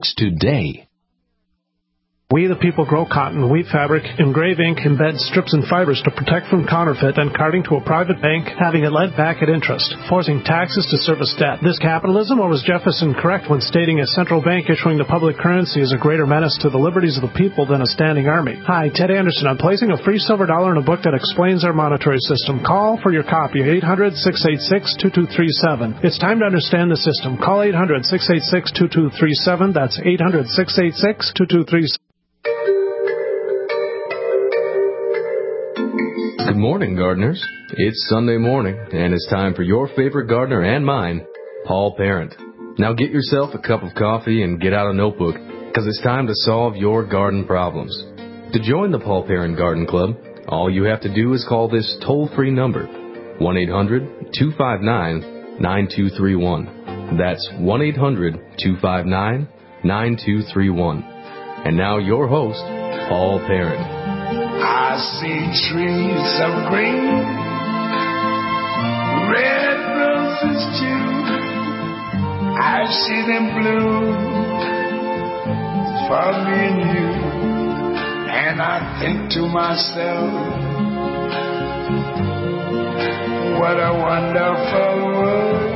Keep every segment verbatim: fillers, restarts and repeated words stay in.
today. We the people grow cotton, weave fabric, engrave ink, embed strips and fibers to protect from counterfeit and carting to a private bank, having it lent back at interest, forcing taxes to service debt. This capitalism, or was Jefferson correct when stating a central bank issuing the public currency is a greater menace to the liberties of the people than a standing army? Hi, Ted Anderson. I'm placing a free silver dollar in a book that explains our monetary system. Call for your copy, eight hundred, six eight six, two two three seven. It's time to understand the system. Call eight hundred, six eight six, two two three seven. That's eight hundred, six eight six, two two three seven. Good morning, gardeners. It's Sunday morning, and it's time for your favorite gardener and mine, Paul Parent. Now get yourself a cup of coffee and get out a notebook, because it's time to solve your garden problems. To join the Paul Parent Garden Club, all you have to do is call this toll-free number, one eight hundred, two five nine, nine two three one. That's one eight hundred, two five nine, nine two three one. And now your host, Paul Parent. I see trees of green, red roses too. I see them bloom for me and you. And I think to myself, what a wonderful world.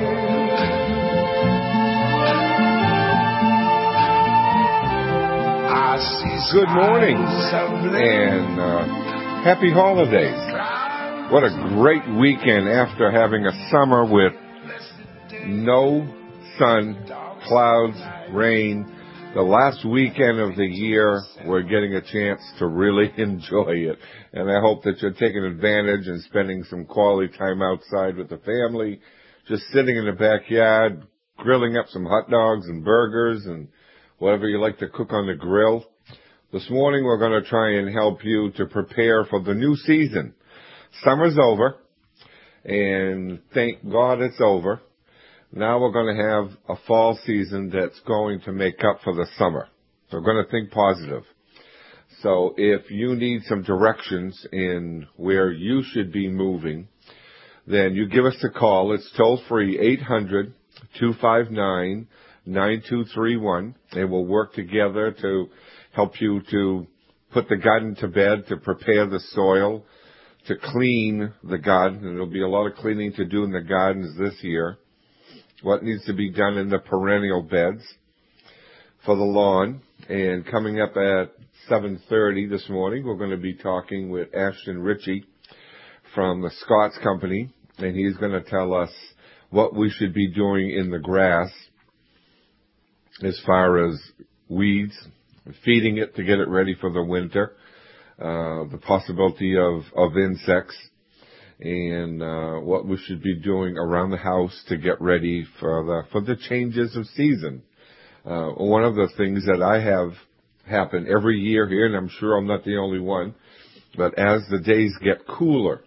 Good morning and uh, happy holidays. What a great weekend after having a summer with no sun, clouds, rain. The last weekend of the year, we're getting a chance to really enjoy it. And I hope that you're taking advantage and spending some quality time outside with the family, just sitting in the backyard, grilling up some hot dogs and burgers and whatever you like to cook on the grill. This morning we're going to try and help you to prepare for the new season. Summer's over, and thank God it's over. Now we're going to have a fall season that's going to make up for the summer. So we're going to think positive. So if you need some directions in where you should be moving, then you give us a call. It's toll free, eight hundred, two five nine, nine two three one, and we'll work together to help you to put the garden to bed, to prepare the soil, to clean the garden. And there'll be a lot of cleaning to do in the gardens this year. What needs to be done in the perennial beds for the lawn. And coming up at seven thirty this morning, we're going to be talking with Ashton Ritchie from the Scott's Company, and he's going to tell us what we should be doing in the grass as far as weeds, feeding it to get it ready for the winter, uh, the possibility of, of insects, and uh, what we should be doing around the house to get ready for the for the changes of season. Uh, one of the things that I have happen every year here, and I'm sure I'm not the only one, but as the days get cooler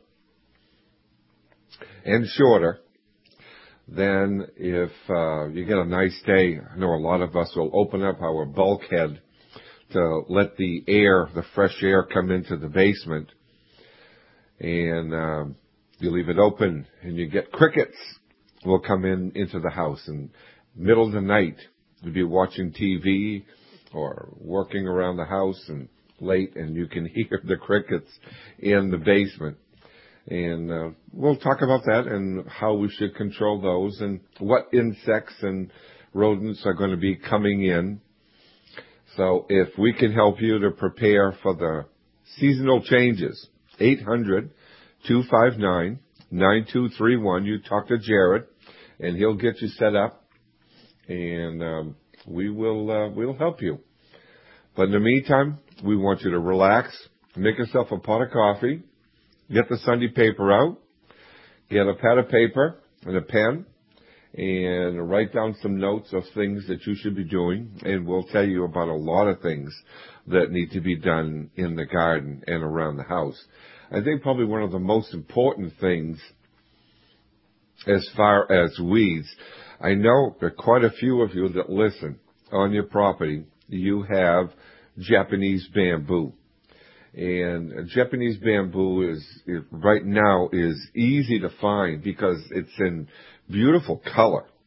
and shorter, then if uh, you get a nice day, I know a lot of us will open up our bulkhead to let the air, the fresh air, come into the basement, and um, you leave it open, and you get crickets will come in into the house. And middle of the night, you'll be watching T V or working around the house and late, and you can hear the crickets in the basement. And uh, we'll talk about that and how we should control those and what insects and rodents are going to be coming in. So if we can help you to prepare for the seasonal changes, eight hundred, two five nine, nine two three one. You talk to Jared, and he'll get you set up, and um, we will uh, we'll help you. But in the meantime, we want you to relax, make yourself a pot of coffee, get the Sunday paper out, get a pad of paper and a pen, and write down some notes of things that you should be doing, and we'll tell you about a lot of things that need to be done in the garden and around the house. I think probably one of the most important things as far as weeds, I know that quite a few of you that listen on your property, you have Japanese bamboo. And Japanese bamboo is, is right now is easy to find because it's in beautiful color.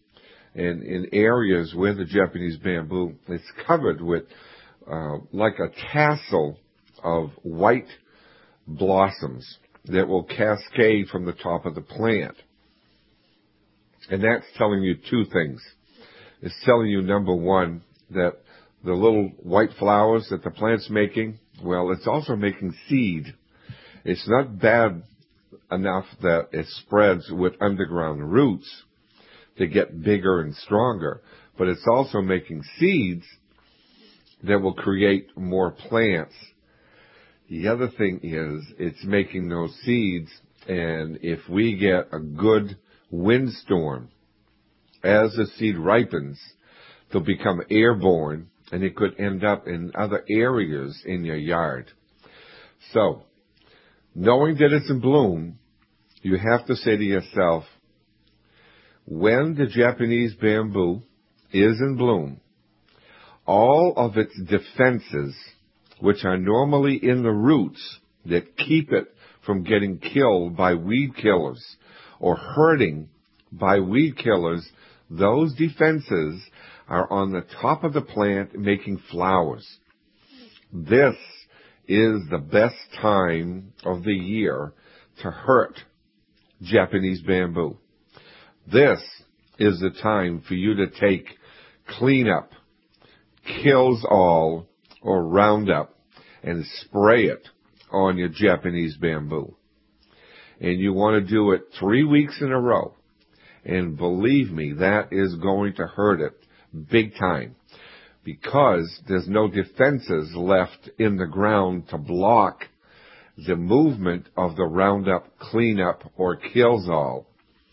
And in areas where the Japanese bamboo is covered with uh, like a tassel of white blossoms that will cascade from the top of the plant. And that's telling you two things. It's telling you, number one, that the little white flowers that the plant's making, well, it's also making seed. It's not bad enough that it spreads with underground roots to get bigger and stronger, but it's also making seeds that will create more plants. The other thing is it's making those seeds, and if we get a good windstorm, as the seed ripens, they'll become airborne, and it could end up in other areas in your yard. So, knowing that it's in bloom, you have to say to yourself, when the Japanese bamboo is in bloom, all of its defenses, which are normally in the roots that keep it from getting killed by weed killers or hurting by weed killers, those defenses are on the top of the plant making flowers. This is the best time of the year to hurt Japanese bamboo. This is the time for you to take cleanup, kills all, or Roundup and spray it on your Japanese bamboo. And you want to do it three weeks in a row. And believe me, that is going to hurt it big time, because there's no defenses left in the ground to block the movement of the Roundup, cleanup, or kills all.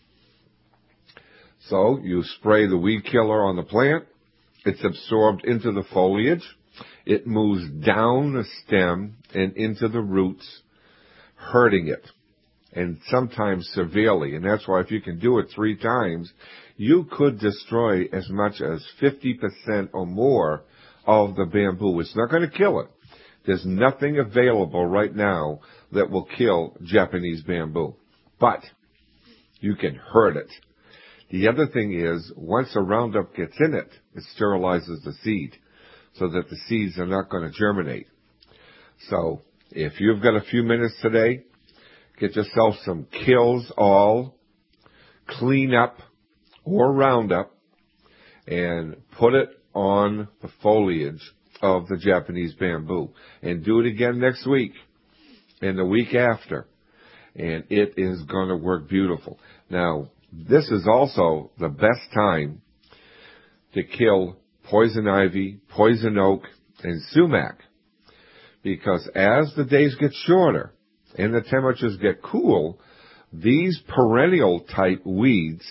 So you spray the weed killer on the plant. It's absorbed into the foliage. It moves down the stem and into the roots, hurting it, and sometimes severely. And that's why if you can do it three times, you could destroy as much as fifty percent or more of the bamboo. It's not going to kill it. There's nothing available right now that will kill Japanese bamboo, but you can hurt it. The other thing is, once a Roundup gets in it, it sterilizes the seed so that the seeds are not going to germinate. So if you've got a few minutes today, get yourself some Kills All, Clean Up, or Roundup, and put it on the foliage of the Japanese bamboo. And do it again next week and the week after. And it is going to work beautiful. Now, this is also the best time to kill poison ivy, poison oak, and sumac, because as the days get shorter and the temperatures get cool, these perennial type weeds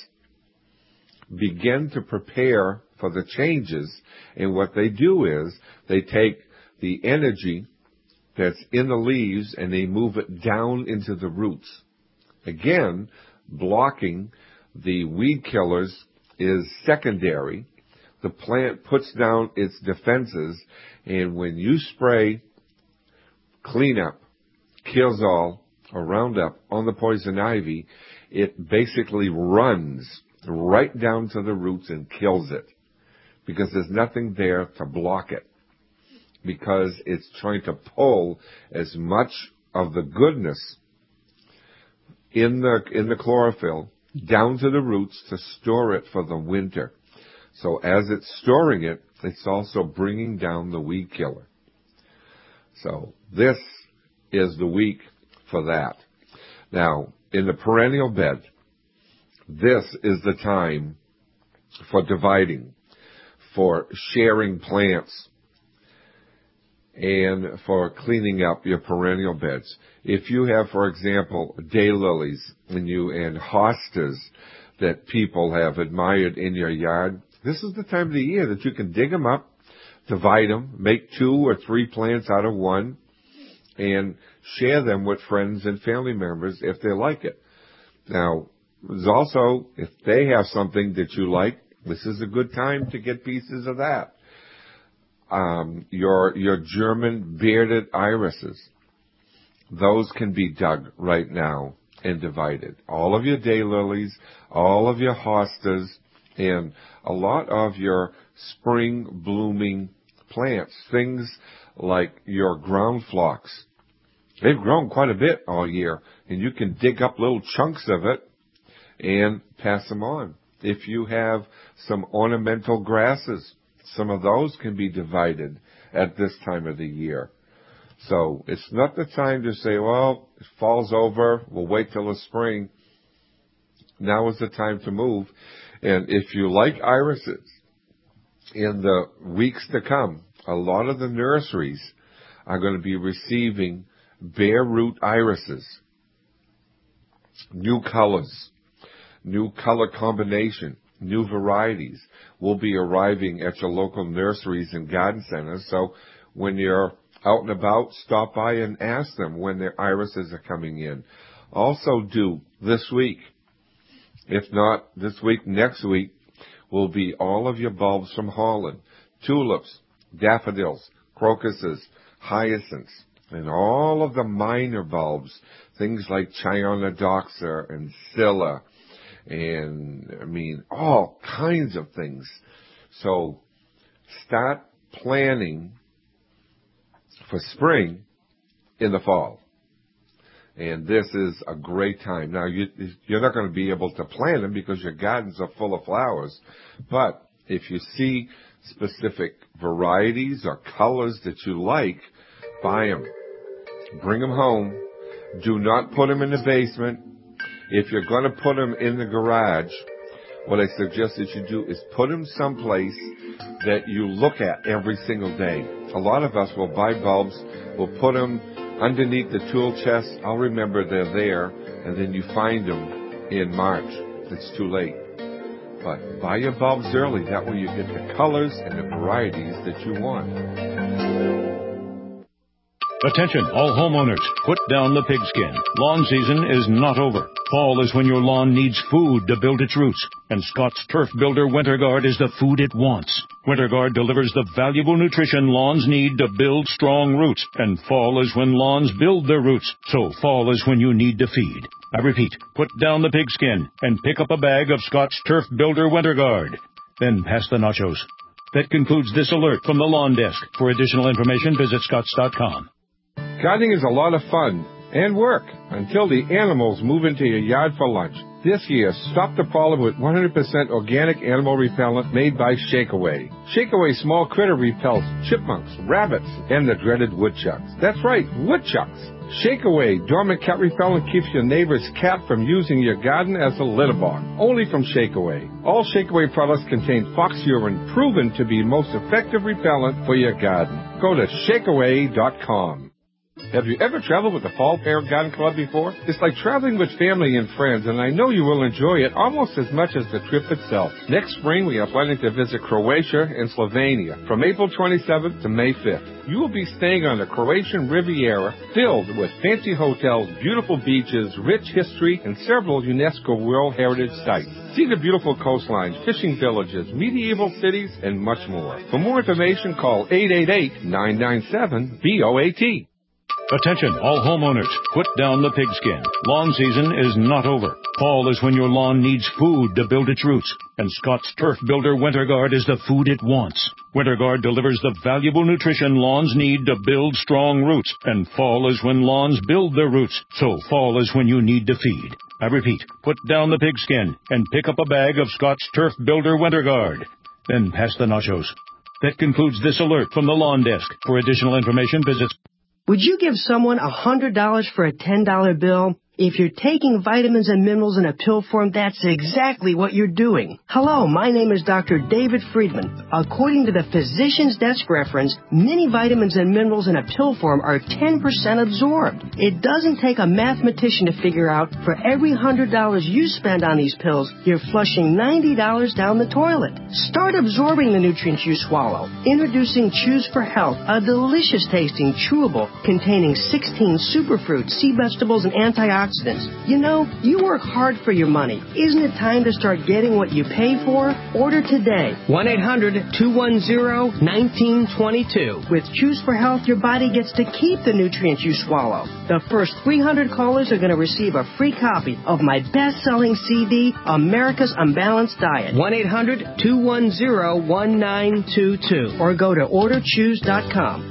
begin to prepare for the changes, and what they do is they take the energy that's in the leaves and they move it down into the roots. Again, blocking the weed killers is secondary. The plant puts down its defenses, and when you spray Cleanup, Kills All, or Roundup on the poison ivy, it basically runs right down to the roots and kills it, because there's nothing there to block it, because it's trying to pull as much of the goodness in the in the chlorophyll down to the roots to store it for the winter. So as it's storing it, it's also bringing down the weed killer. So this is the week for that. Now, in the perennial bed, this is the time for dividing, for sharing plants, and for cleaning up your perennial beds. If you have, for example, daylilies and you and hostas that people have admired in your yard, this is the time of the year that you can dig them up, divide them, make two or three plants out of one, and share them with friends and family members if they like it. Now, there's also, if they have something that you like, this is a good time to get pieces of that. Um, your your German bearded irises, those can be dug right now and divided. All of your daylilies, all of your hostas, And a lot of your spring blooming plants, things like your ground phlox, they've grown quite a bit all year, and you can dig up little chunks of it and pass them on. If you have some ornamental grasses, some of those can be divided at this time of the year. So it's not the time to say, well, it fall's over, we'll wait till the spring. Now is the time to move. And if you like irises, in the weeks to come, a lot of the nurseries are going to be receiving bare root irises, new colors, new color combination, new varieties will be arriving at your local nurseries and garden centers. So when you're out and about, stop by and ask them when their irises are coming in. Also due this week, if not this week, next week, will be all of your bulbs from Holland, tulips, daffodils, crocuses, hyacinths, and all of the minor bulbs, things like Chionodoxa and Scilla, and, I mean, all kinds of things. So start planning for spring in the fall. And this is a great time. Now, you, you're not going to be able to plant them because your gardens are full of flowers. But if you see specific varieties or colors that you like, buy them. Bring them home. Do not put them in the basement. If you're going to put them in the garage, what I suggest that you do is put them someplace that you look at every single day. A lot of us will buy bulbs, we'll put them underneath the tool chest. I'll remember they're there, and then you find them in March. It's too late. But buy your bulbs early. That way you get the colors and the varieties that you want. Attention, all homeowners. Put down the pigskin. Lawn season is not over. Fall is when your lawn needs food to build its roots. And Scott's Turf Builder WinterGuard is the food it wants. WinterGuard delivers the valuable nutrition lawns need to build strong roots. And fall is when lawns build their roots. So fall is when you need to feed. I repeat, put down the pigskin and pick up a bag of Scott's Turf Builder WinterGuard. Then pass the nachos. That concludes this alert from the Lawn Desk. For additional information, visit scotts dot com. Gardening is a lot of fun and work until the animals move into your yard for lunch. This year, stop the problem with one hundred percent organic animal repellent made by Shakeaway. Shakeaway small critter repels chipmunks, rabbits, and the dreaded woodchucks. That's right, woodchucks. Shakeaway dormant cat repellent keeps your neighbor's cat from using your garden as a litter box. Only from Shakeaway. All Shakeaway products contain fox urine, proven to be most effective repellent for your garden. Go to shakeaway dot com. Have you ever traveled with the Paul Parent Garden Club before? It's like traveling with family and friends, and I know you will enjoy it almost as much as the trip itself. Next spring, we are planning to visit Croatia and Slovenia from April twenty-seventh to May fifth. You will be staying on the Croatian Riviera, filled with fancy hotels, beautiful beaches, rich history, and several UNESCO World Heritage Sites. See the beautiful coastlines, fishing villages, medieval cities, and much more. For more information, call eight eight eight, nine nine seven, B O A T. Attention, all homeowners. Put down the pigskin. Lawn season is not over. Fall is when your lawn needs food to build its roots. And Scott's Turf Builder WinterGuard is the food it wants. WinterGuard delivers the valuable nutrition lawns need to build strong roots. And fall is when lawns build their roots. So fall is when you need to feed. I repeat, put down the pigskin and pick up a bag of Scott's Turf Builder WinterGuard. Then pass the nachos. That concludes this alert from the Lawn Desk. For additional information, visit... Would you give someone one hundred dollars for a ten dollar bill? If you're taking vitamins and minerals in a pill form, that's exactly what you're doing. Hello, my name is Doctor David Friedman. According to the Physician's Desk reference, many vitamins and minerals in a pill form are ten percent absorbed. It doesn't take a mathematician to figure out for every one hundred dollars you spend on these pills, you're flushing ninety dollars down the toilet. Start absorbing the nutrients you swallow. Introducing Choose for Health, a delicious tasting chewable containing sixteen superfruits, sea vegetables, and antioxidants antioxidants. You know, you work hard for your money. Isn't it time to start getting what you pay for? Order today. one eight hundred two one zero one nine two two. With Choose for Health, your body gets to keep the nutrients you swallow. The first three hundred callers are going to receive a free copy of my best-selling C D, America's Unbalanced Diet. one eight hundred two one zero one nine two two. Or go to order choose dot com.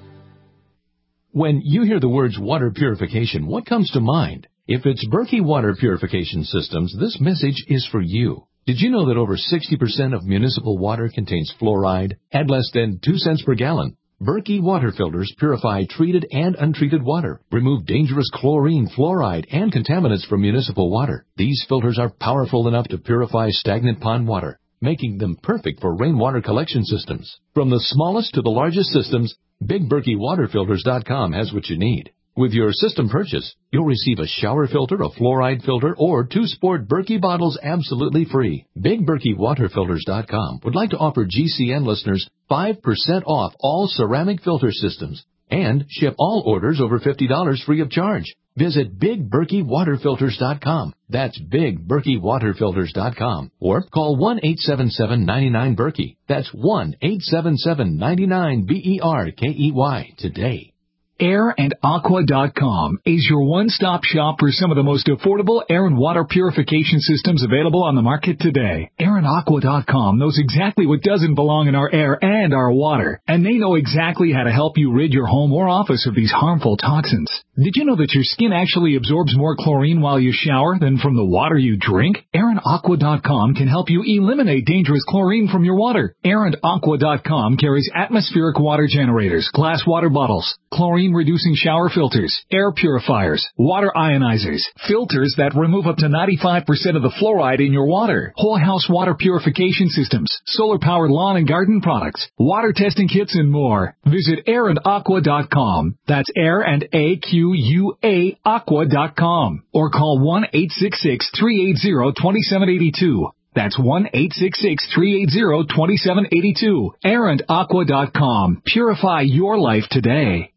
When you hear the words water purification, what comes to mind? If it's Berkey Water Purification Systems, this message is for you. Did you know that over sixty percent of municipal water contains fluoride at less than two cents per gallon? Berkey water filters purify treated and untreated water, remove dangerous chlorine, fluoride, and contaminants from municipal water. These filters are powerful enough to purify stagnant pond water, making them perfect for rainwater collection systems. From the smallest to the largest systems, Big Berkey Water Filters dot com has what you need. With your system purchase, you'll receive a shower filter, a fluoride filter, or two sport Berkey bottles absolutely free. Big Berkey Water Filters dot com would like to offer G C N listeners five percent off all ceramic filter systems and ship all orders over fifty dollars free of charge. Visit Big Berkey Water Filters dot com. That's Big Berkey Water Filters dot com. Or call one eight seven seven nine nine Berkey. That's one eight seven seven nine nine B E R K E Y today. air and aqua dot com is your one-stop shop for some of the most affordable air and water purification systems available on the market today. air and aqua dot com knows exactly what doesn't belong in our air and our water, and they know exactly how to help you rid your home or office of these harmful toxins. Did you know that your skin actually absorbs more chlorine while you shower than from the water you drink? air and aqua dot com can help you eliminate dangerous chlorine from your water. air and aqua dot com carries atmospheric water generators, glass water bottles, chlorine-reducing shower filters, air purifiers, water ionizers, filters that remove up to ninety-five percent of the fluoride in your water, whole house water purification systems, solar-powered lawn and garden products, water testing kits, and more. Visit air and aqua dot com. That's air and A Q U A aqua dot com. Or call one eight six six three eight zero two seven eight two. That's one eight six six three eight zero two seven eight two. air and aqua dot com. Purify your life today.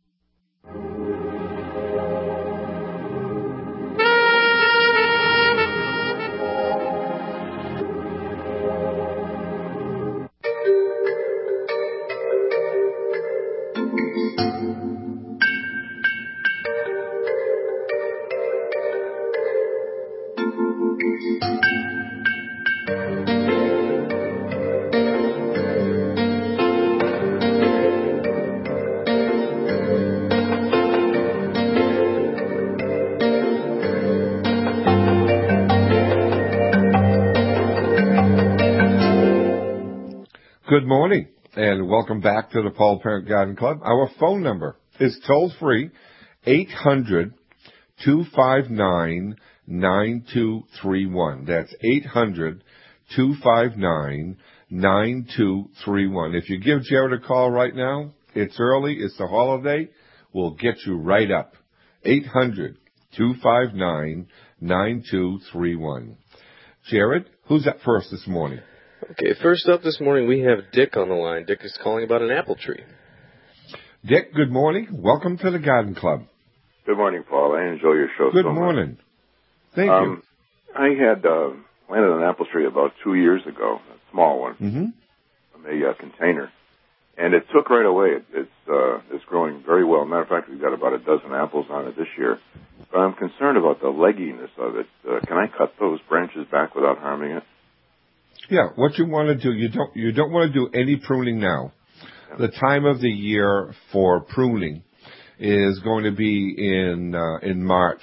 Good morning, and welcome back to the Paul Parent Garden Club. Our phone number is toll-free, eight hundred two five nine nine two three one. That's eight hundred two five nine nine two three one. If you give Jared a call right now, it's early, it's the holiday, we'll get you right up. eight hundred two five nine nine two three one. Jared, who's up first this morning? Okay, first up this morning we have Dick on the line. Dick is calling about an apple tree. Dick, good morning. Welcome to the Garden Club. Good morning, Paul. I enjoy your show Good so morning. much. Thank um, you. I had uh, planted an apple tree about two years ago, a small one, mm-hmm. from a uh, container, and it took right away. It, it's uh, it's growing very well. Matter of fact, we've got about a dozen apples on it this year. But I'm concerned about the legginess of it. Uh, can I cut those branches back without harming it? Yeah, what you want to do, you don't you don't want to do any pruning now. Yeah. The time of the year for pruning is going to be in uh, in March,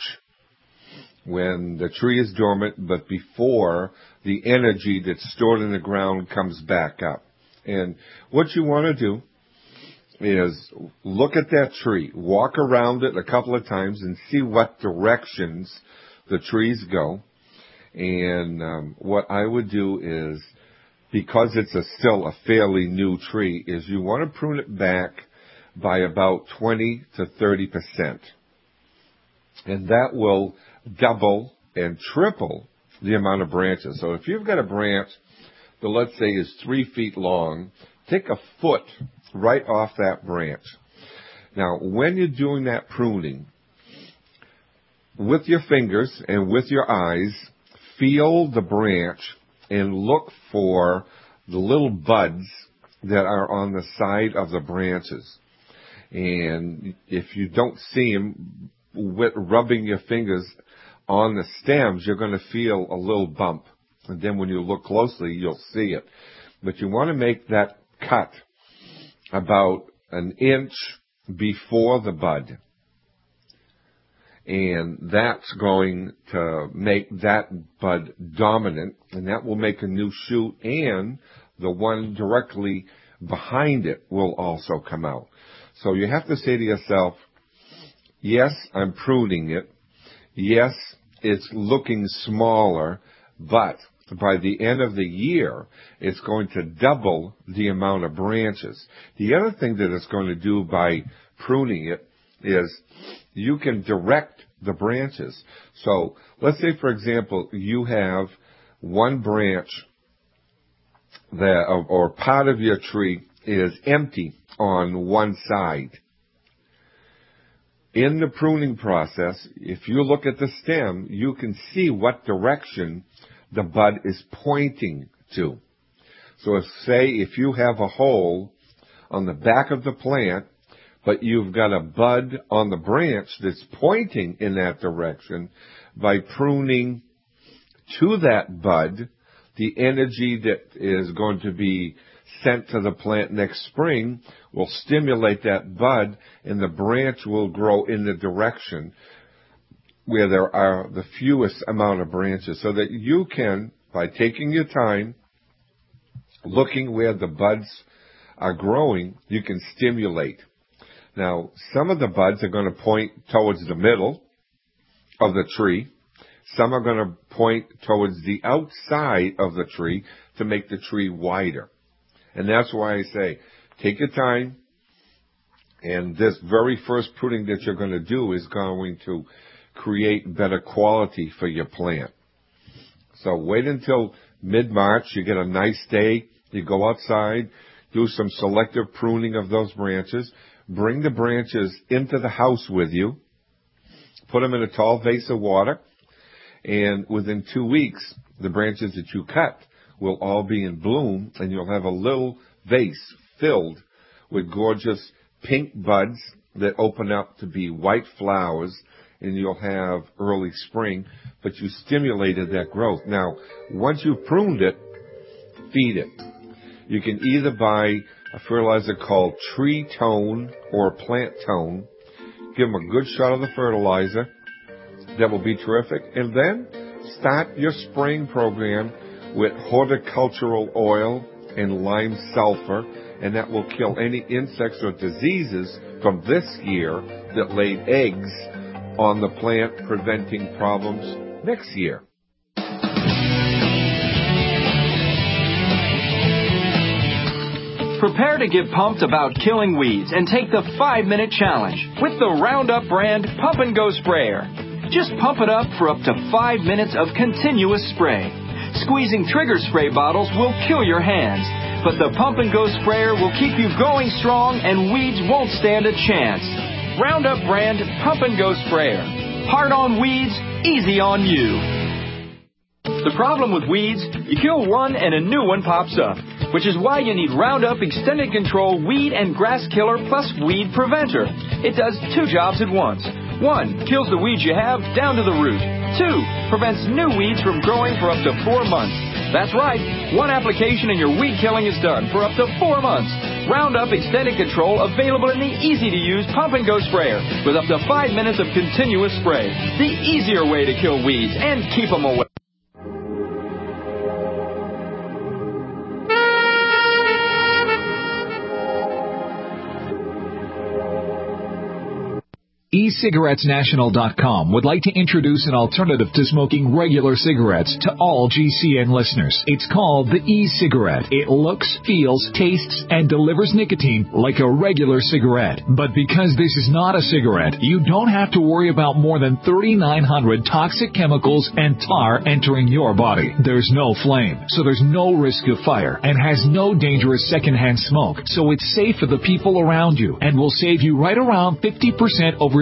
when the tree is dormant, but before the energy that's stored in the ground comes back up. And what you want to do is look at that tree, walk around it a couple of times and see what directions the trees go. And um, what I would do is, because it's a still a fairly new tree, is you want to prune it back by about twenty to thirty percent. And that will double and triple the amount of branches. So if you've got a branch that, let's say, is three feet long, take a foot right off that branch. Now, when you're doing that pruning, with your fingers and with your eyes, feel the branch and look for the little buds that are on the side of the branches. And if you don't see them, with rubbing your fingers on the stems, you're going to feel a little bump. And then when you look closely, you'll see it. But you want to make that cut about an inch before the bud. And that's going to make that bud dominant, and that will make a new shoot, and the one directly behind it will also come out. So you have to say to yourself, yes, I'm pruning it. Yes, it's looking smaller, but by the end of the year, it's going to double the amount of branches. The other thing that it's going to do by pruning it is you can direct the branches. So let's say, for example, you have one branch that, or part of your tree is empty on one side. In the pruning process, if you look at the stem, you can see what direction the bud is pointing to. So if, say, if you have a hole on the back of the plant, but you've got a bud on the branch that's pointing in that direction, by pruning to that bud, the energy that is going to be sent to the plant next spring will stimulate that bud, and the branch will grow in the direction where there are the fewest amount of branches, so that you can, by taking your time, looking where the buds are growing, you can stimulate. Now, some of the buds are going to point towards the middle of the tree. Some are going to point towards the outside of the tree to make the tree wider. And that's why I say, take your time, and this very first pruning that you're going to do is going to create better quality for your plant. So wait until mid-March, you get a nice day, you go outside, do some selective pruning of those branches, bring the branches into the house with you, put them in a tall vase of water, and within two weeks, the branches that you cut will all be in bloom, and you'll have a little vase filled with gorgeous pink buds that open up to be white flowers, and you'll have early spring, but you stimulated that growth. Now, once you've pruned it, feed it. You can either buy a fertilizer called Tree Tone or Plant Tone. Give them a good shot of the fertilizer. That will be terrific. And then start your spraying program with horticultural oil and lime sulfur, and that will kill any insects or diseases from this year that laid eggs on the plant, preventing problems next year. Prepare to get pumped about killing weeds and take the five-minute challenge with the Roundup brand Pump and Go Sprayer. Just pump it up for up to five minutes of continuous spray. Squeezing trigger spray bottles will kill your hands, but the Pump and Go Sprayer will keep you going strong and weeds won't stand a chance. Roundup brand Pump and Go Sprayer. Hard on weeds, easy on you. The problem with weeds, you kill one and a new one pops up, which is why you need Roundup Extended Control Weed and Grass Killer plus Weed Preventer. It does two jobs at once. One, kills the weeds you have down to the root. Two, prevents new weeds from growing for up to four months. That's right, one application and your weed killing is done for up to four months. Roundup Extended Control available in the easy-to-use Pump and Go Sprayer with up to five minutes of continuous spray. The easier way to kill weeds and keep them away. e cigarettes national dot com would like to introduce an alternative to smoking regular cigarettes to all G C N listeners. It's called the e-cigarette. It looks, feels, tastes, and delivers nicotine like a regular cigarette. But because this is not a cigarette, you don't have to worry about more than thirty-nine hundred toxic chemicals and tar entering your body. There's no flame, so there's no risk of fire, and has no dangerous secondhand smoke, so it's safe for the people around you and will save you right around fifty percent over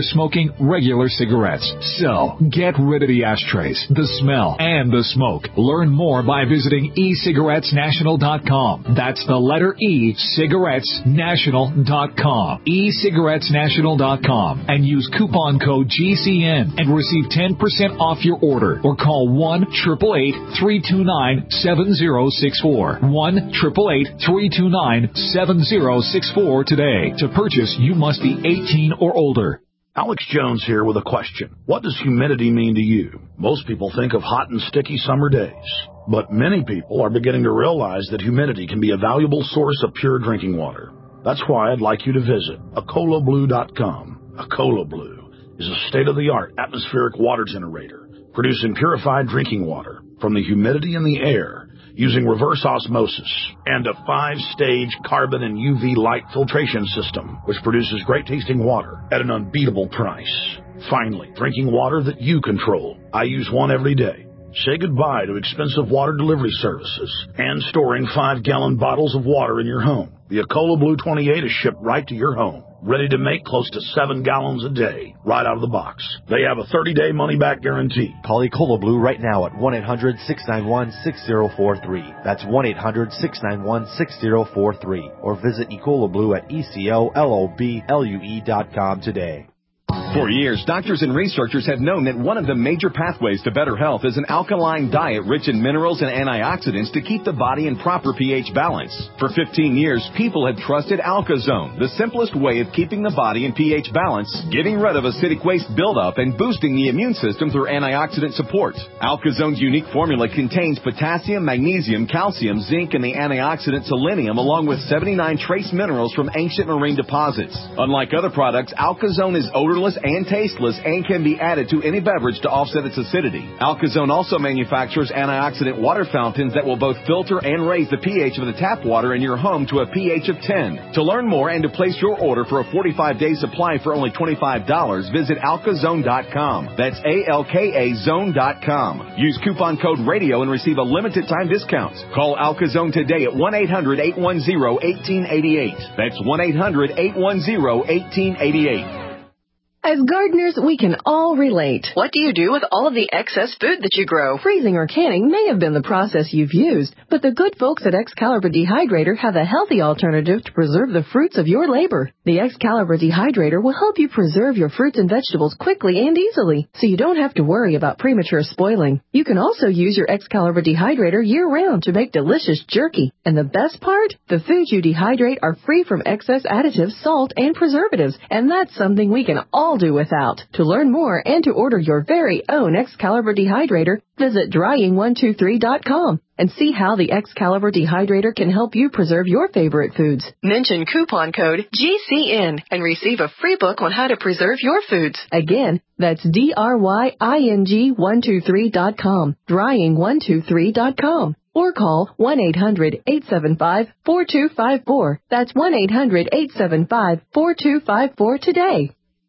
smoking regular cigarettes. So, get rid of the ashtrays, the smell, and the smoke. Learn more by visiting e cigarettes national dot com. That's the letter E, cigarettes national dot com. e cigarettes national dot com. And use coupon code G C N and receive ten percent off your order. Or call one eight eight eight, three two nine, seven zero six four. one eight eight eight, three two nine, seven zero six four today. To purchase, you must be eighteen or older. Alex Jones here with a question. What does humidity mean to you? Most people think of hot and sticky summer days, but many people are beginning to realize that humidity can be a valuable source of pure drinking water. That's why I'd like you to visit Acola Blue dot com. Acola Blue is a state-of-the-art atmospheric water generator producing purified drinking water from the humidity in the air using reverse osmosis and a five-stage carbon and U V light filtration system, which produces great-tasting water at an unbeatable price. Finally, drinking water that you control. I use one every day. Say goodbye to expensive water delivery services and storing five-gallon bottles of water in your home. The Acola Blue twenty-eight is shipped right to your home, ready to make close to seven gallons a day, right out of the box. They have a thirty-day money-back guarantee. Call Ecola Blue right now at one eight hundred, six nine one, six zero four three. That's one eight hundred, six nine one, six zero four three. Or visit Ecola Blue at E C O L O B L U E dot com today. For years, doctors and researchers have known that one of the major pathways to better health is an alkaline diet rich in minerals and antioxidants to keep the body in proper pH balance. For fifteen years, people have trusted AlkaZone, the simplest way of keeping the body in pH balance, getting rid of acidic waste buildup, and boosting the immune system through antioxidant support. AlkaZone's unique formula contains potassium, magnesium, calcium, zinc, and the antioxidant selenium, along with seventy-nine trace minerals from ancient marine deposits. Unlike other products, AlkaZone is odorless and tasteless and can be added to any beverage to offset its acidity. AlkaZone also manufactures antioxidant water fountains that will both filter and raise the pH of the tap water in your home to a pH of ten. To learn more and to place your order for a forty-five day supply for only twenty-five dollars, visit alkazone dot com. That's A L K A zone dot com. Use coupon code RADIO and receive a limited time discount. Call AlkaZone today at one eight hundred, eight one zero, one eight eight eight. That's one eight hundred, eight one zero, one eight eight eight. As gardeners, we can all relate. What do you do with all of the excess food that you grow? Freezing or canning may have been the process you've used, but the good folks at Excalibur Dehydrator have a healthy alternative to preserve the fruits of your labor. The Excalibur Dehydrator will help you preserve your fruits and vegetables quickly and easily, so you don't have to worry about premature spoiling. You can also use your Excalibur Dehydrator year-round to make delicious jerky. And the best part? The foods you dehydrate are free from excess additives, salt, and preservatives, and that's something we can all do without. To learn more and to order your very own Excalibur Dehydrator, visit drying one two three dot com and see how the Excalibur Dehydrator can help you preserve your favorite foods. Mention coupon code G C N and receive a free book on how to preserve your foods. Again, that's D R Y I N G one two three dot com, drying one two three dot com. Or call one eight hundred, eight seven five, four two five four. That's one eight hundred, eight seven five, four two five four today.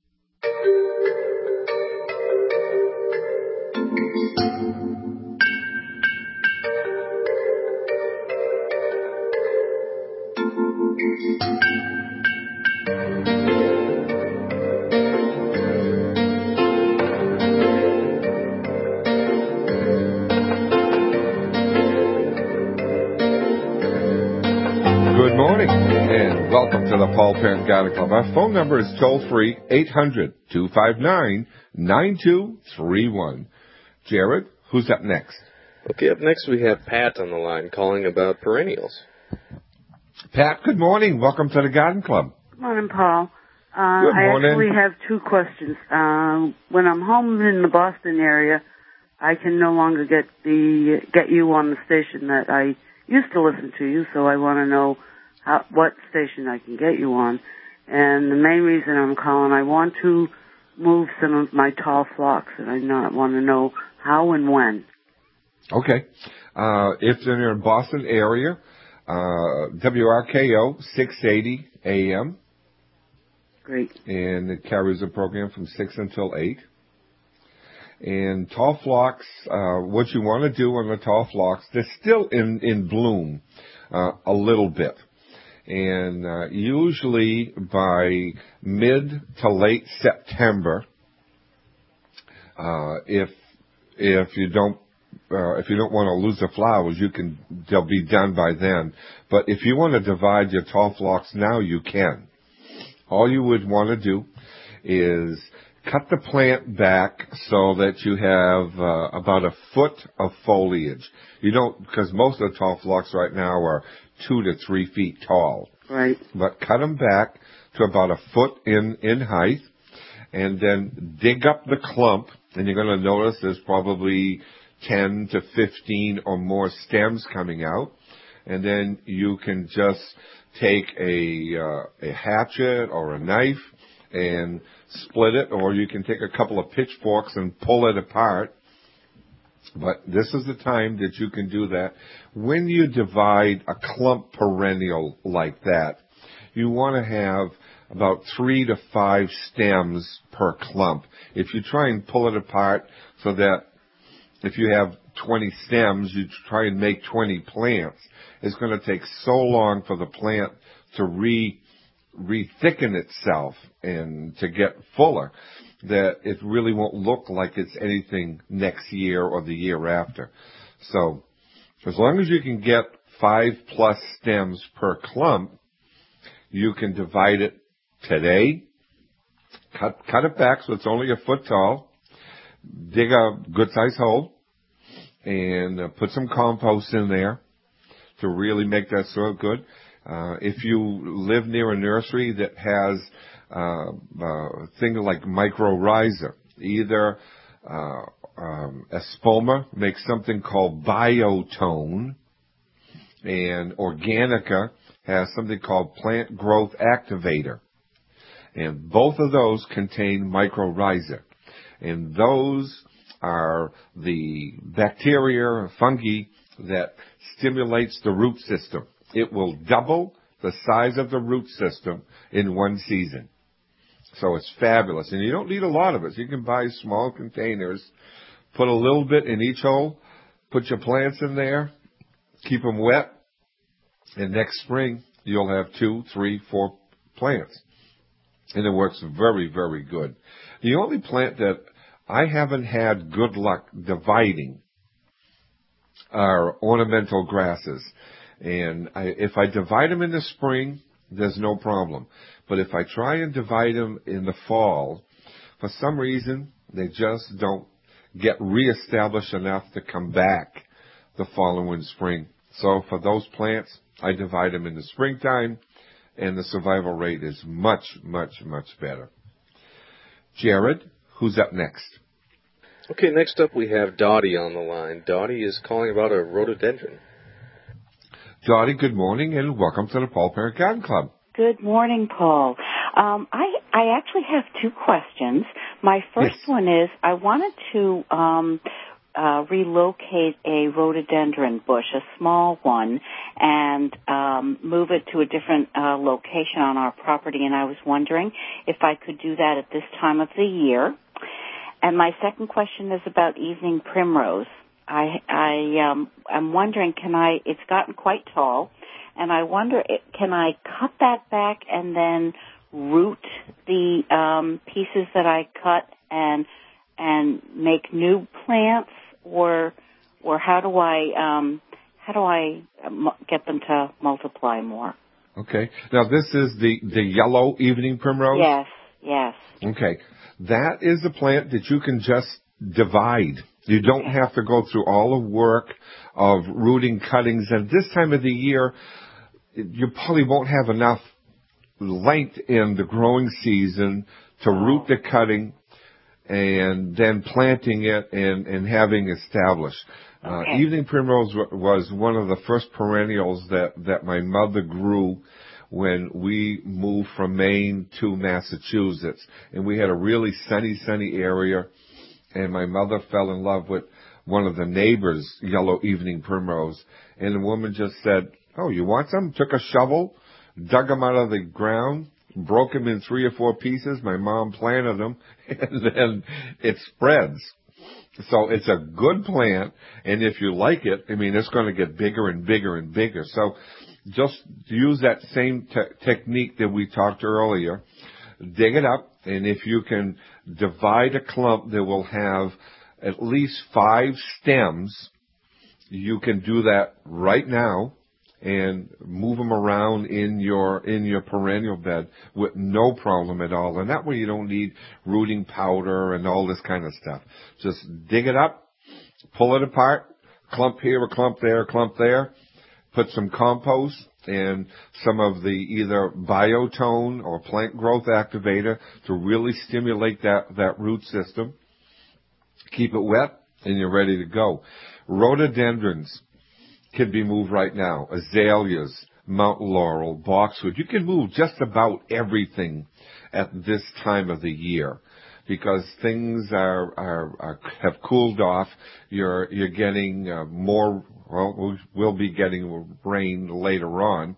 Good morning, and welcome to the Paul Parent Garden Club. Our phone number is toll-free, eight hundred, two five nine, nine two three one. Jared, who's up next? Okay, up next we have Pat on the line calling about perennials. Pat, good morning. Welcome to the Garden Club. Good morning, Paul. Uh, Good morning. I actually have two questions. Uh, when I'm home in the Boston area, I can no longer get the get you on the station that I used to listen to you, so I want to know how, what station I can get you on. And the main reason I'm calling, I want to move some of my tall phlox, and I not want to know how and when. Okay. Uh, if you're in the Boston area, uh, W R K O, six eighty A M. Great. And it carries a program from six until eight. And tall phlox, uh, what you want to do on the tall phlox, they're still in, in bloom uh, a little bit. And uh, usually by mid to late September, uh, if if you don't uh, if you don't want to lose the flowers, you can they'll be done by then. But if you want to divide your tall phlox now, you can. All you would want to do is cut the plant back so that you have uh, about a foot of foliage. You don't, because most of the tall phlox right now are two to three feet tall. Right. But cut them back to about a foot in, in height, and then dig up the clump, and you're going to notice there's probably ten to fifteen or more stems coming out. And then you can just take a, uh, a hatchet or a knife and split it, or you can take a couple of pitchforks and pull it apart. But this is the time that you can do that. When you divide a clump perennial like that, you want to have about three to five stems per clump. If you try and pull it apart so that if you have twenty stems, you try and make twenty plants, it's going to take so long for the plant to re re-thicken itself and to get fuller that it really won't look like it's anything next year or the year after. So as long as you can get five plus stems per clump, you can divide it today, cut, cut it back so it's only a foot tall, dig a good sized hole, and uh, put some compost in there to really make that soil good. Uh, if you live near a nursery that has uh, uh, things like mycorrhiza, either uh, um, Espoma makes something called Biotone, and Organica has something called Plant Growth Activator. And both of those contain mycorrhiza. And those are the bacteria, fungi that stimulates the root system. It will double the size of the root system in one season. So it's fabulous. And you don't need a lot of it. So you can buy small containers, put a little bit in each hole, put your plants in there, keep them wet, and next spring you'll have two, three, four plants. And it works very, very good. The only plant that I haven't had good luck dividing are ornamental grasses. And I, if I divide them in the spring, there's no problem. But if I try and divide them in the fall, for some reason, they just don't get reestablished enough to come back the following spring. So for those plants, I divide them in the springtime, and the survival rate is much, much, much better. Jared, who's up next? Okay, next up we have Dottie on the line. Dottie is calling about a rhododendron. Dottie, good morning, and welcome to the Paul Parent Garden Club. Good morning, Paul. Um, I I actually have two questions. My first yes. one is I wanted to um, uh, relocate a rhododendron bush, a small one, and um, move it to a different uh, location on our property, and I was wondering if I could do that at this time of the year. And my second question is about evening primrose. I, I, um, I'm wondering, can I, it's gotten quite tall, and I wonder, can I cut that back and then root the, um, pieces that I cut and, and make new plants, or, or how do I, um, how do I get them to multiply more? Okay. Now this is the, the yellow evening primrose? Yes, yes. Okay. That is a plant that you can just divide. You don't have to go through all the work of rooting cuttings. And this time of the year, you probably won't have enough length in the growing season to root the cutting and then planting it and, and having established. Okay. Uh, evening primrose was one of the first perennials that, that my mother grew when we moved from Maine to Massachusetts. And we had a really sunny, sunny area. And my mother fell in love with one of the neighbors' yellow evening primrose. And the woman just said, oh, you want some? Took a shovel, dug them out of the ground, broke them in three or four pieces. My mom planted them, and then it spreads. So it's a good plant, and if you like it, I mean, it's going to get bigger and bigger and bigger. So just use that same te- technique that we talked earlier. Dig it up, and if you can divide a clump that will have at least five stems, you can do that right now and move them around in your in your perennial bed with no problem at all. And that way you don't need rooting powder and all this kind of stuff. Just dig it up, pull it apart, clump here, a clump there, a clump there, put some compost and some of the either biotone or plant growth activator to really stimulate that, that root system. Keep it wet and you're ready to go. Rhododendrons can be moved right now. Azaleas, mountain laurel, boxwood. You can move just about everything at this time of the year because things are, are, are have cooled off. You're you're getting uh, more. Well, we'll be getting rain later on,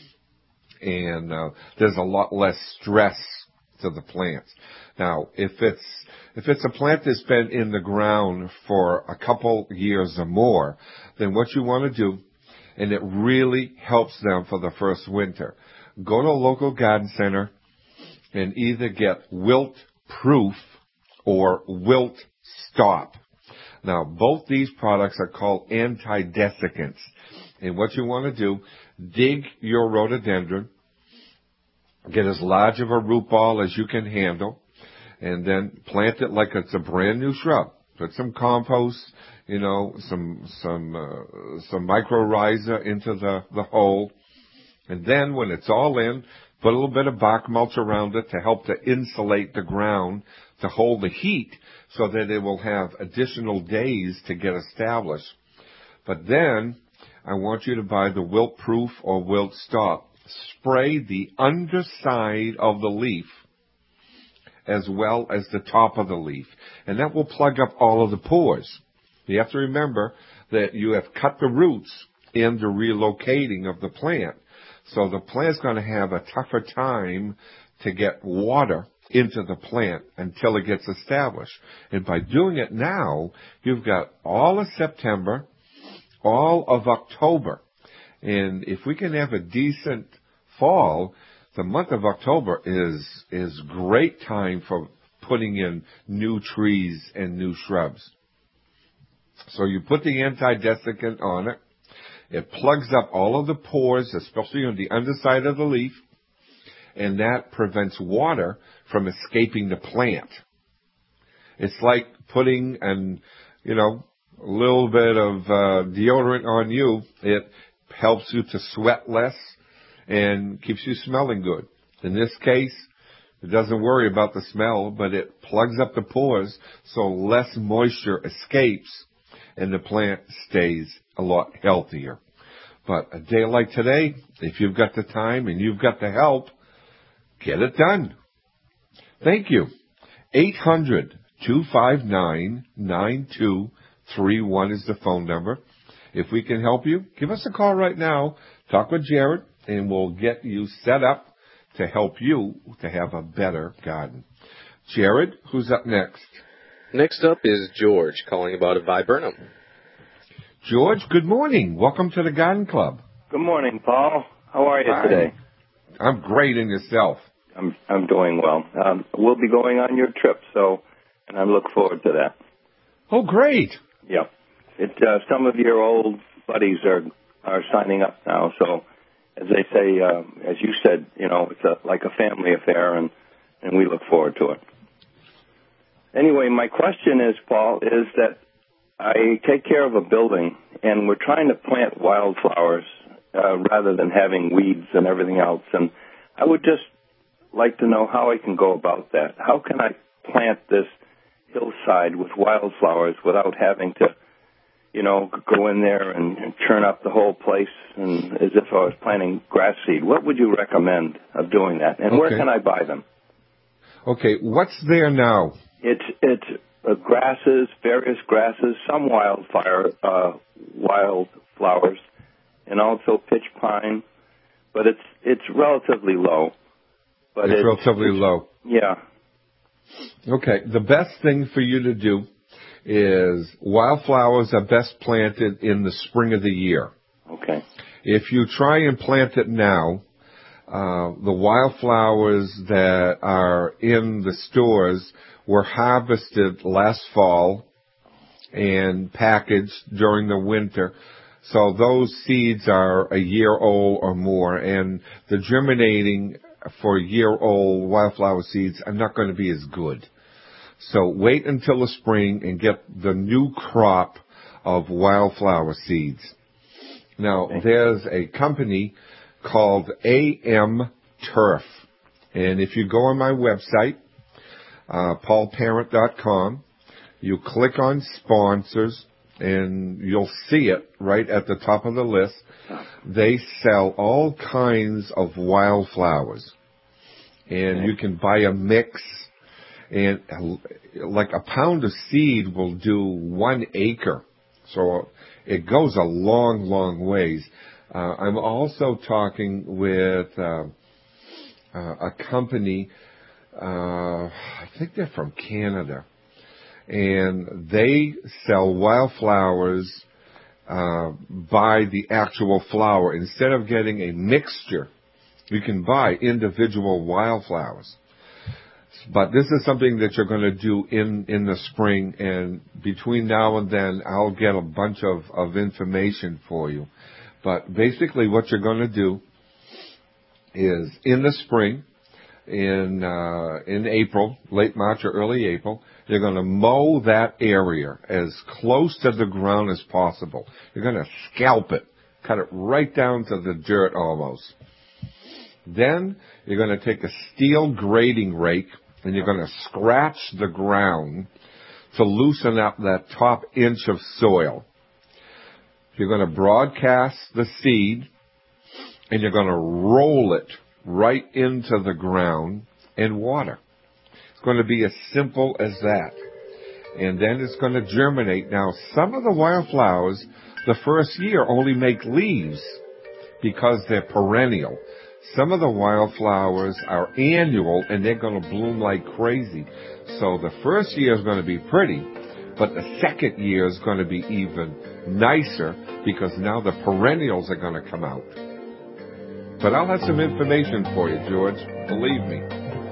and uh, there's a lot less stress to the plants. Now, if it's if it's a plant that's been in the ground for a couple years or more, then what you want to do, and it really helps them for the first winter, go to a local garden center and either get wilt proof or wilt stop. Now, both these products are called anti-desiccants. And what you want to do, dig your rhododendron, get as large of a root ball as you can handle, and then plant it like it's a brand new shrub. Put some compost, you know, some some uh, some mycorrhiza into the, the hole. And then when it's all in, put a little bit of bark mulch around it to help to insulate the ground, to hold the heat so that it will have additional days to get established. But then I want you to buy the Wilt Proof or Wilt Stop. Spray the underside of the leaf as well as the top of the leaf. And that will plug up all of the pores. You have to remember that you have cut the roots in the relocating of the plant. So the plant's going to have a tougher time to get water into the plant until it gets established. And by doing it now, you've got all of September, all of October. And if we can have a decent fall, the month of October is is great time for putting in new trees and new shrubs. So you put the anti-desiccant on it. It plugs up all of the pores, especially on the underside of the leaf, and that prevents water from escaping the plant. It's like putting an, you know, a little bit of uh, deodorant on you. It helps you to sweat less and keeps you smelling good. In this case, it doesn't worry about the smell, but it plugs up the pores so less moisture escapes and the plant stays a lot healthier. But a day like today, if you've got the time and you've got the help, get it done. Thank you. eight hundred, two five nine, nine two three one is the phone number. If we can help you, give us a call right now. Talk with Jared, and we'll get you set up to help you to have a better garden. Jared, who's up next? Next up is George calling about a viburnum. George, good morning. Welcome to the Garden Club. Good morning, Paul. How are you Hi. today? I'm great, and yourself? I'm I'm doing well. Um, we'll be going on your trip, so and I look forward to that. Oh, great. Yeah. It, uh, some of your old buddies are are signing up now, so as they say, uh, as you said, you know, it's a, like a family affair, and, and we look forward to it. Anyway, my question is, Paul, is that I take care of a building, and we're trying to plant wildflowers uh, rather than having weeds and everything else, and I would just like to know how I can go about that. How can I plant this hillside with wildflowers without having to, you know, go in there and, and churn up the whole place and as if I was planting grass seed? What would you recommend of doing that, and okay. Where can I buy them? Okay, what's there now? It's it's uh, grasses, various grasses, some wildfire, uh, wildflowers, and also pitch pine, but it's it's relatively low. But it's, it's relatively it's, low. Yeah. Okay, the best thing for you to do is wildflowers are best planted in the spring of the year. Okay. If you try and plant it now, uh, the wildflowers that are in the stores were harvested last fall and packaged during the winter. So those seeds are a year old or more, and the germinating for year-old wildflower seeds are not going to be as good. So wait until the spring and get the new crop of wildflower seeds. Now, there's a company called A M Turf, and if you go on my website, uh, paul parent dot com, you click on sponsors, and you'll see it right at the top of the list. They sell all kinds of wildflowers, and you can buy a mix, and like a pound of seed will do one acre. So it goes a long, long ways. Uh, I'm also talking with uh, uh, a company, uh, I think they're from Canada, and they sell wildflowers uh, by the actual flower. Instead of getting a mixture, you can buy individual wildflowers. But this is something that you're going to do in, in the spring, and between now and then, I'll get a bunch of, of information for you. But basically what you're going to do is in the spring, in uh, in April, late March or early April, you're going to mow that area as close to the ground as possible. You're going to scalp it, cut it right down to the dirt almost. Then you're going to take a steel grading rake and you're going to scratch the ground to loosen up that top inch of soil. You're going to broadcast the seed and you're going to roll it right into the ground and water. It's going to be as simple as that. And then it's going to germinate. Now, some of the wildflowers, the first year, only make leaves because they're perennial. Some of the wildflowers are annual, and they're going to bloom like crazy. So the first year is going to be pretty, but the second year is going to be even nicer because now the perennials are going to come out. But I'll have some information for you, George. Believe me.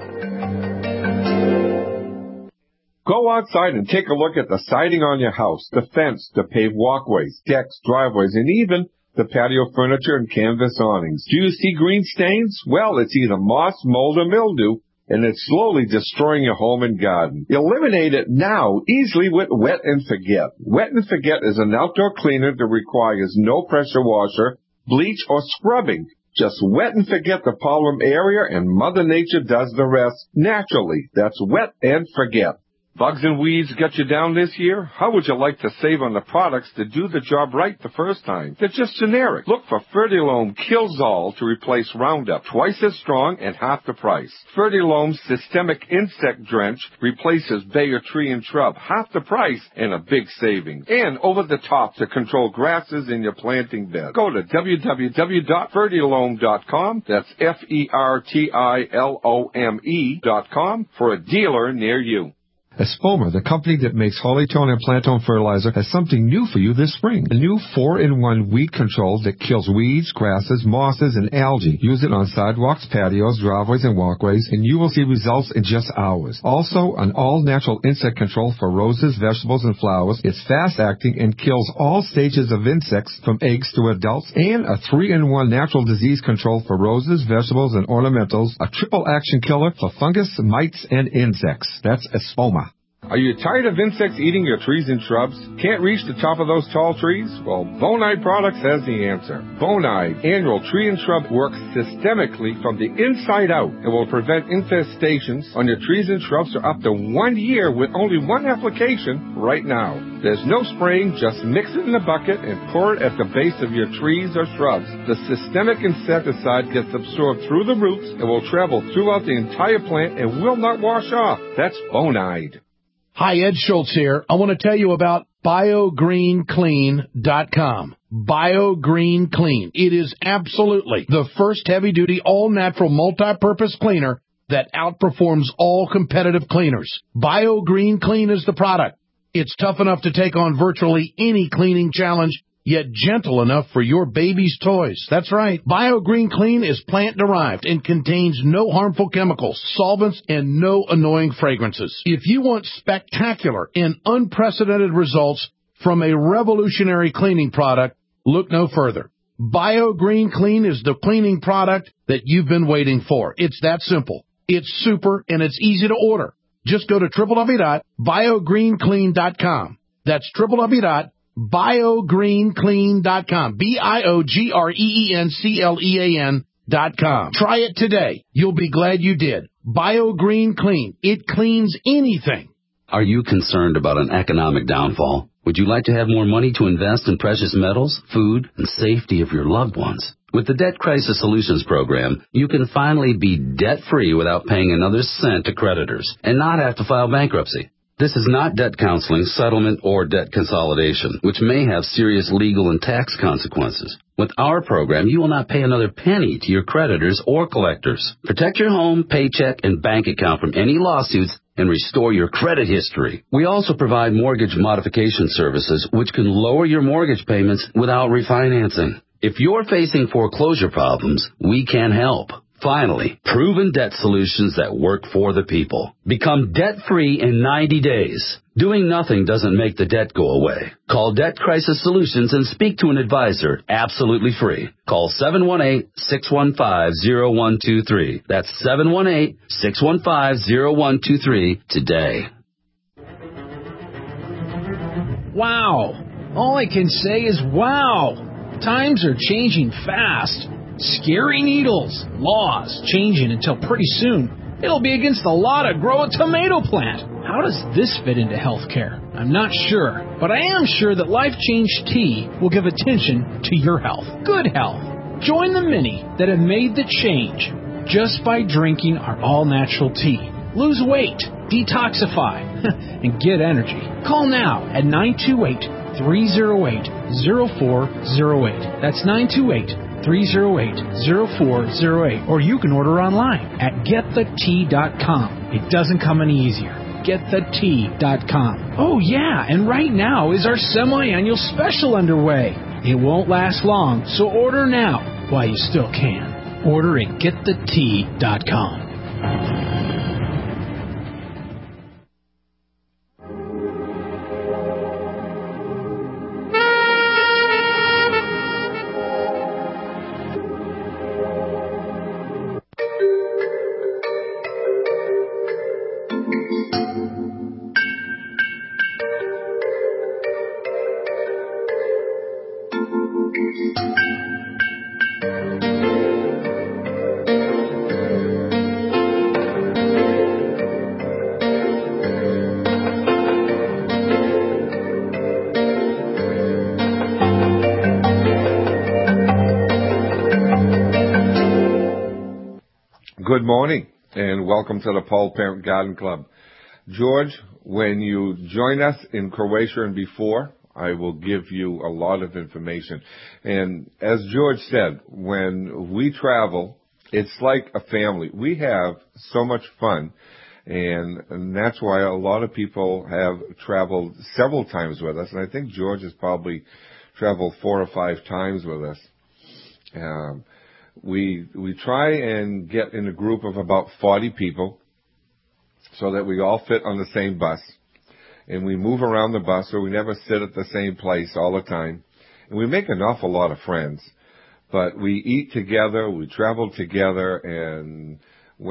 Go outside and take a look at the siding on your house, the fence, the paved walkways, decks, driveways, and even the patio furniture and canvas awnings. Do you see green stains? Well, it's either moss, mold, or mildew, and it's slowly destroying your home and garden. Eliminate it now easily with Wet and Forget. Wet and Forget is an outdoor cleaner that requires no pressure washer, bleach, or scrubbing. Just wet and forget the problem area, and Mother Nature does the rest naturally. That's Wet and Forget. Bugs and weeds got you down this year? How would you like to save on the products that do the job right the first time? They're just generic. Look for Fertilome Kills-All to replace Roundup. Twice as strong and half the price. Fertilome's Systemic Insect Drench replaces Bayer tree and shrub. Half the price and a big savings. And over the top to control grasses in your planting bed. Go to w w w dot fertilome dot com. That's F E R T I L O M E dot com for a dealer near you. Espoma, the company that makes Hollytone and Plantone fertilizer, has something new for you this spring. A new four in one weed control that kills weeds, grasses, mosses, and algae. Use it on sidewalks, patios, driveways, and walkways, and you will see results in just hours. Also, an all-natural insect control for roses, vegetables, and flowers. It's fast-acting and kills all stages of insects from eggs to adults, and a three in one natural disease control for roses, vegetables, and ornamentals. A triple-action killer for fungus, mites, and insects. That's Espoma. Are you tired of insects eating your trees and shrubs? Can't reach the top of those tall trees? Well, Bonide Products has the answer. Bonide Annual Tree and Shrub works systemically from the inside out and will prevent infestations on your trees and shrubs for up to one year with only one application right now. There's no spraying, just mix it in a bucket and pour it at the base of your trees or shrubs. The systemic insecticide gets absorbed through the roots and will travel throughout the entire plant and will not wash off. That's Bonide. Hi, Ed Schultz here. I want to tell you about bio green clean dot com. BioGreen Clean. It is absolutely the first heavy-duty, all-natural, multi-purpose cleaner that outperforms all competitive cleaners. BioGreen Clean is the product. It's tough enough to take on virtually any cleaning challenge yet gentle enough for your baby's toys. That's right. BioGreen Clean is plant-derived and contains no harmful chemicals, solvents, and no annoying fragrances. If you want spectacular and unprecedented results from a revolutionary cleaning product, look no further. BioGreen Clean is the cleaning product that you've been waiting for. It's that simple. It's super, and it's easy to order. Just go to w w w dot bio green clean dot com. That's w w w dot bio green clean dot com. B I O G R E E N C L E A N dot com. Try it today. You'll be glad you did. BioGreen Clean. It cleans anything. Are you concerned about an economic downfall? Would you like to have more money to invest in precious metals, food, and safety of your loved ones? With the Debt Crisis Solutions Program, you can finally be debt-free without paying another cent to creditors and not have to file bankruptcy. This is not debt counseling, settlement, or debt consolidation, which may have serious legal and tax consequences. With our program, you will not pay another penny to your creditors or collectors. Protect your home, paycheck, and bank account from any lawsuits and restore your credit history. We also provide mortgage modification services, which can lower your mortgage payments without refinancing. If you're facing foreclosure problems, we can help. Finally, proven debt solutions that work for the people. Become debt-free in ninety days. Doing nothing doesn't make the debt go away. Call Debt Crisis Solutions and speak to an advisor absolutely free. Call seven one eight, six one five, zero one two three. That's seven one eight, six one five, zero one two three today. Wow. All I can say is wow. Times are changing fast. Scary needles, laws changing until pretty soon it'll be against the law to grow a tomato plant. How does this fit into healthcare? I'm not sure, but I am sure that Life Change Tea will give attention to your health. Good health. Join the many that have made the change just by drinking our all-natural tea. Lose weight, detoxify, and get energy. Call now at nine two eight, three oh eight, oh four oh eight. That's nine two eight, three oh eight, oh four oh eight. Or you can order online at get the tea dot com. It doesn't come any easier. get the tea dot com. Oh yeah, and right now is our semi-annual special underway. It won't last long, so order now while you still can. Order at get the tea dot com. Good morning, and welcome to the Paul Parent Garden Club. George, when you join us in Croatia and before, I will give you a lot of information. And as George said, when we travel, it's like a family. We have so much fun, and, and that's why a lot of people have traveled several times with us. And I think George has probably traveled four or five times with us. Um, We we try and get in a group of about forty people so that we all fit on the same bus. And we move around the bus, so we never sit at the same place all the time. And we make an awful lot of friends. But we eat together, we travel together, and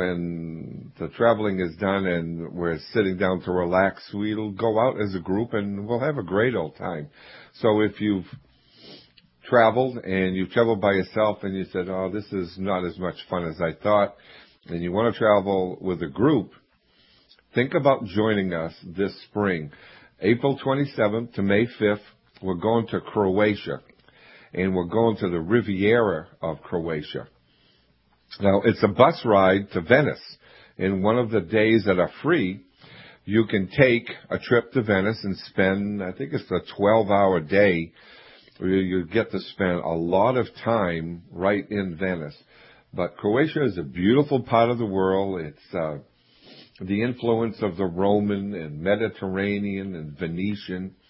when the traveling is done and we're sitting down to relax, we'll go out as a group and we'll have a great old time. So if you've traveled and you've traveled by yourself and you said, oh, this is not as much fun as I thought, and you want to travel with a group, think about joining us this spring. April twenty-seventh to May fifth, we're going to Croatia, and we're going to the Riviera of Croatia. Now, it's a bus ride to Venice, and one of the days that are free, you can take a trip to Venice and spend, I think it's a twelve-hour day, where you get to spend a lot of time right in Venice. But Croatia is a beautiful part of the world. It's uh, the influence of the Roman and Mediterranean and Venetian.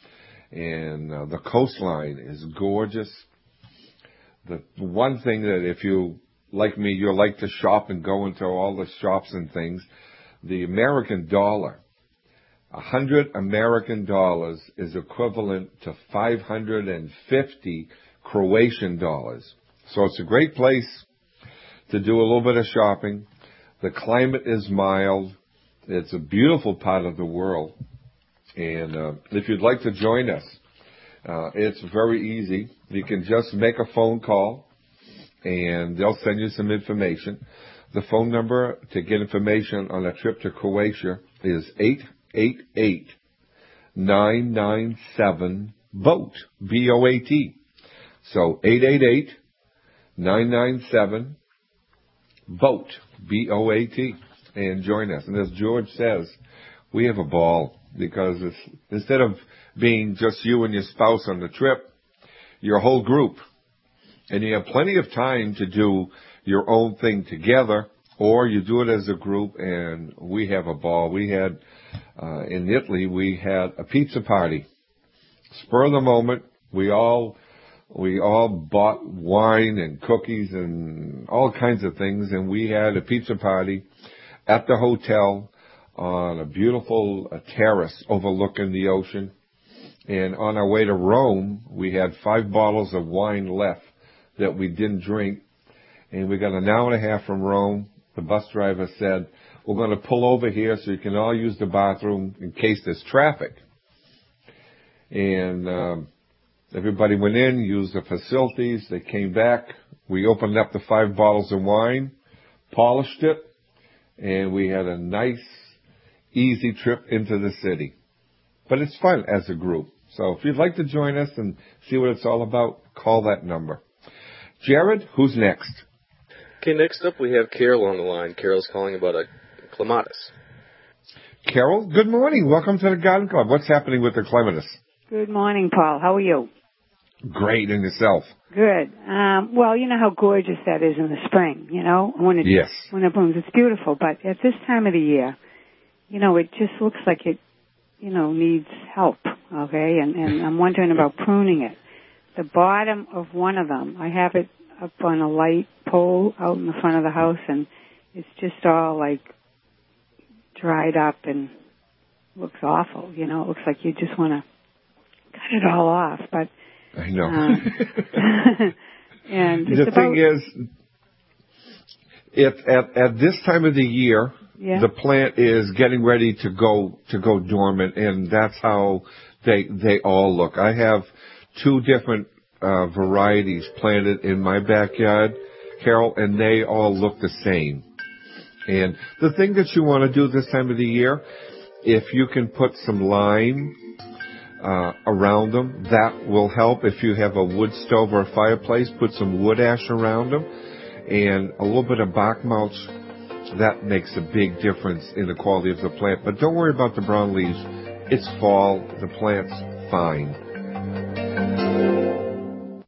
and uh, the coastline is gorgeous. The one thing that if you, like me, you like to shop and go into all the shops and things, the American dollar, a hundred American dollars is equivalent to five hundred fifty Croatian dollars. So it's a great place to do a little bit of shopping. The climate is mild. It's a beautiful part of the world. And uh, if you'd like to join us, uh, it's very easy. You can just make a phone call, and they'll send you some information. The phone number to get information on a trip to Croatia is eight eight eight, nine nine seven, B O A T, B O A T. So eight eight eight, nine nine seven, B O A T, B O A T, and join us. And as George says, we have a ball because it's, instead of being just you and your spouse on the trip, you're a whole group. And you have plenty of time to do your own thing together, or you do it as a group, and we have a ball. We had, uh, in Italy, we had a pizza party. Spur of the moment, we all, we all bought wine and cookies and all kinds of things, and we had a pizza party at the hotel on a beautiful uh, terrace overlooking the ocean. And on our way to Rome, we had five bottles of wine left that we didn't drink. And we got an hour and a half from Rome. The bus driver said, we're going to pull over here so you can all use the bathroom in case there's traffic. And um, everybody went in, used the facilities. They came back. We opened up the five bottles of wine, polished it, and we had a nice, easy trip into the city. But it's fun as a group. So if you'd like to join us and see what it's all about, call that number. Jared, who's next? Okay, next up we have Carol on the line. Carol's calling about a clematis. Carol, good morning. Welcome to the Garden Club. What's happening with the clematis? Good morning, Paul. How are you? Great, and yourself? Good. Um, well, you know how gorgeous that is in the spring, you know? When it, yes. When it blooms, it's beautiful. But at this time of the year, you know, it just looks like it, you know, needs help, okay? And, and I'm wondering about pruning it. The bottom of one of them, I have it up on a light pole out in the front of the house, and it's just all, like, dried up and looks awful, you know? It looks like you just want to cut it all off, but... I know. Um, and the it's thing about, is, if at, at this time of the year, yeah. the plant is getting ready to go to go dormant, and that's how they they all look. I have two different uh, varieties planted in my backyard, Carol, and they all look the same. And the thing that you want to do this time of the year, if you can put some lime uh, around them, that will help. If you have a wood stove or a fireplace, put some wood ash around them and a little bit of bark mulch. That makes a big difference in the quality of the plant. But don't worry about the brown leaves. It's fall. The plant's fine.